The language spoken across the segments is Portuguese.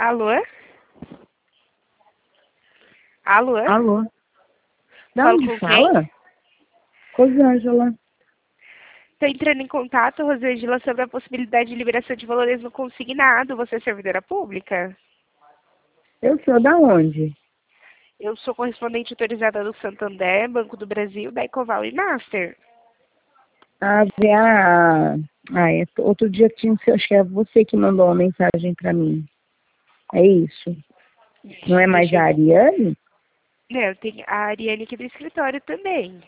Alô? Alô? Alô? Da Falo onde com fala? quem? Rosângela. Estou entrando em contato, Rosângela, sobre a possibilidade de liberação de valores no consignado. Você é servidora pública? Eu sou da onde? Eu sou correspondente autorizada do Santander, Banco do Brasil, da Ecoval e Master. Outro dia tinha, acho que é você que mandou uma mensagem para mim. É isso? Não é mais Deixa eu a ver. Ariane? Não, tem a Ariane aqui do escritório também.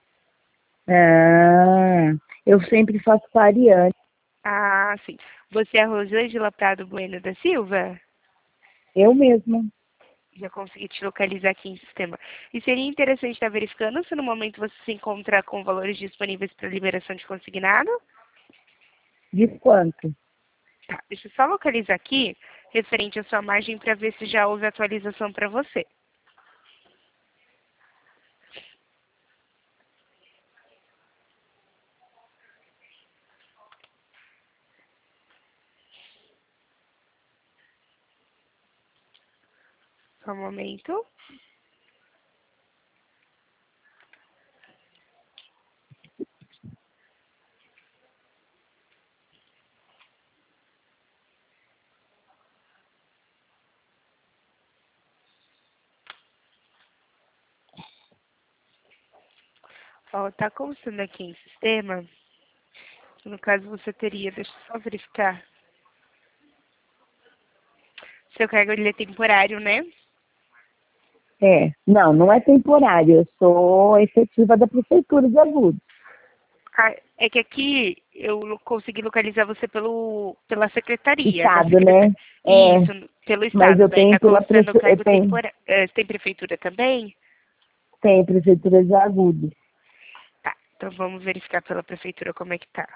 Ah, eu sempre faço com a Ariane. Ah, sim. Você é a Rosângela Prado Bueno da Silva? Eu mesma. Já consegui te localizar aqui em sistema. E seria interessante estar verificando se no momento você se encontra com valores disponíveis para liberação de consignado? De quanto? Tá, deixa eu só localizar aqui, referente à sua margem, para ver se já houve atualização para você. Só um momento. Ó, tá constando aqui em sistema. No caso, você teria, deixa eu só verificar. Seu cargo ele é temporário, né? Não é temporário. Eu sou efetiva da Prefeitura de Agudos. Ah, é que aqui eu consegui localizar você pela secretaria. Estado, né? Isso, pelo Mas estado. eu Daí tenho tá constando o eu cargo temporário. Tem prefeitura também? tenho Prefeitura de Agudos. Tá, então vamos verificar pela prefeitura como é que tá.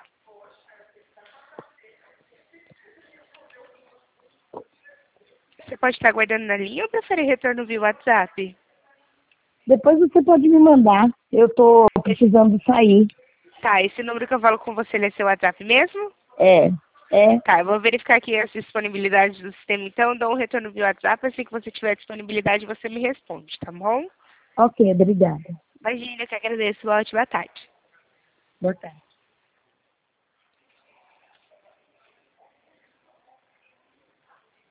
Você pode estar aguardando na linha ou prefere retorno via WhatsApp? Depois você pode me mandar. Eu tô precisando sair. Tá, esse número que eu falo com você, ele é seu WhatsApp mesmo? É, é. Tá, eu vou verificar aqui as disponibilidades do sistema, então dou um retorno via WhatsApp, assim que você tiver disponibilidade você me responde, tá bom? Ok, obrigada. Imagina, que agradeço, uma ótima tarde. Boa tarde.